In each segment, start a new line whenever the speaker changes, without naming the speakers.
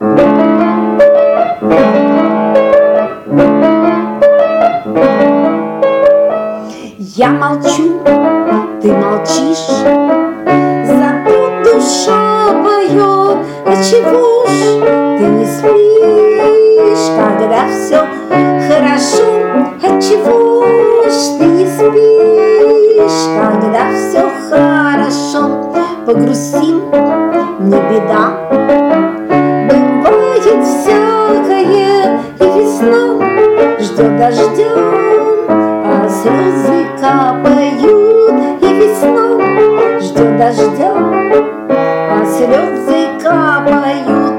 Я молчу, ты молчишь, зато душа поет. А чего ж ты не спишь, когда все хорошо? А чего ж ты не спишь, когда все хорошо? Погрустим, не беда, бывает всякое, и весна ждет дождя, а слезы капают, и весна ждет дождя, а слезы капают.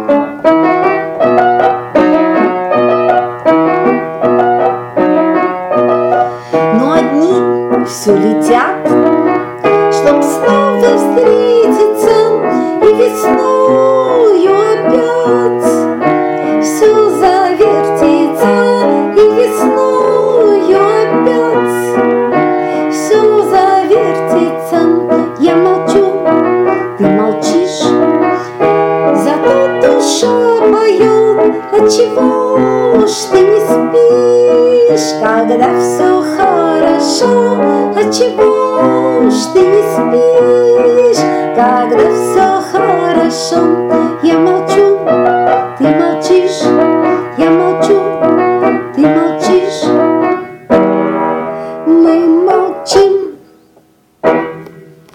Но одни все летят, чтоб снова встретиться, и весною опять все завертится, и весною опять все завертится. Я молчу, ты молчишь, зато душа поет. А чего ж ты не спишь, когда все хорошо? А чего ж ты не спишь, когда все хорошо? Я молчу.